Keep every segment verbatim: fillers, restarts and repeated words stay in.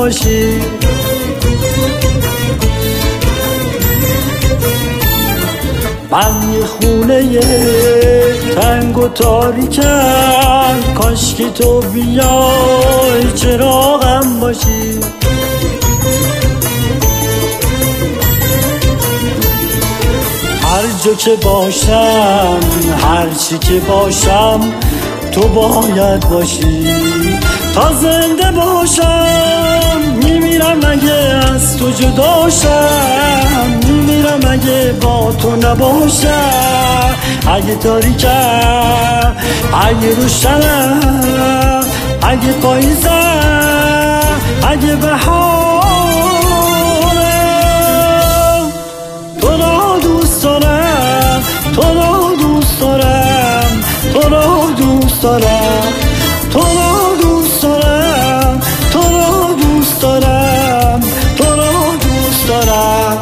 باشی. من یه خونه تنگ و تاریکم، کاش که تو بیای چراغم باشی. هر جا که باشم، هر چی که باشم، تو باید باشی. تا زنده باشم میمیرم اگه از تو جداشم، میمیرم اگه با تو نباشم. اگه تاریکم، اگه روشنم، اگه پاییزم، اگه بهارم، تو را دوست دارم، تو را دوست دارم، تو را دوست دارم، تو را دوست دارم، تو را دوست دارم، تو را دوست دارم.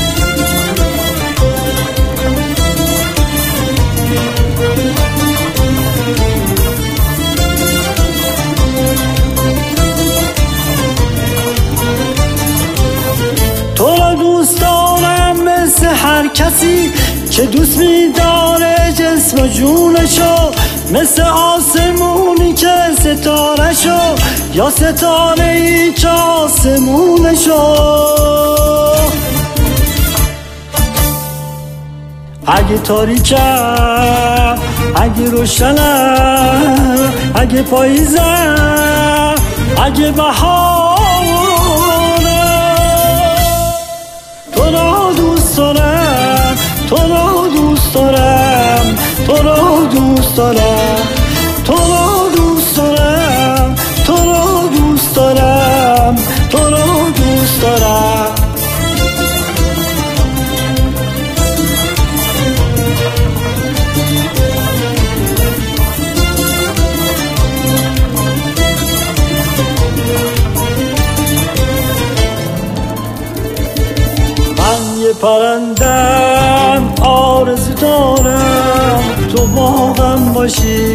تو را دوست دارم مثل هر کسی که دوست می‌داره جسم و جونشو، مثل آسمونی که ستاره‌شو، یا ستاره‌ای که آسمونشو. اگه تاریکم، اگه روشنم، اگه پاییزم، اگه بهارم، تو را دوست دارم، تو را دوست دارم، تو را دوست دارم، تو را دوست دارم، تو را دوست دارم، تو را دوست دارم. من یه پرندم، آرزو دارم تو باغم باشی.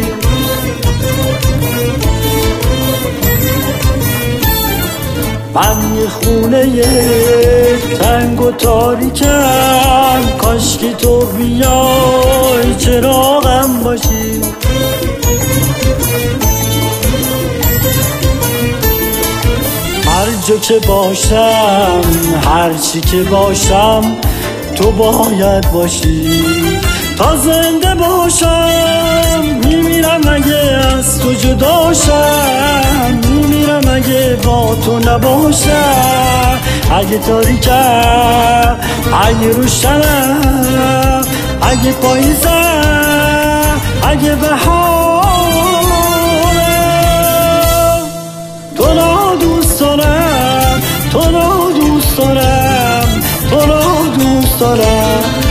من یه خونه تنگ و تاریکم، کاش که تو بیای چراغم باشی. هر جا که باشم، هر چی که باشم، تو باید باشی. تا زنده باشم میمیرم اگه از تو جداشم، میمیرم اگه با تو نباشم. اگه تاریکم، اگه روشنم، اگه پاییزم، اگه بهارم، تو را دوست دارم، تو را دوست دارم، تو را دوست دارم.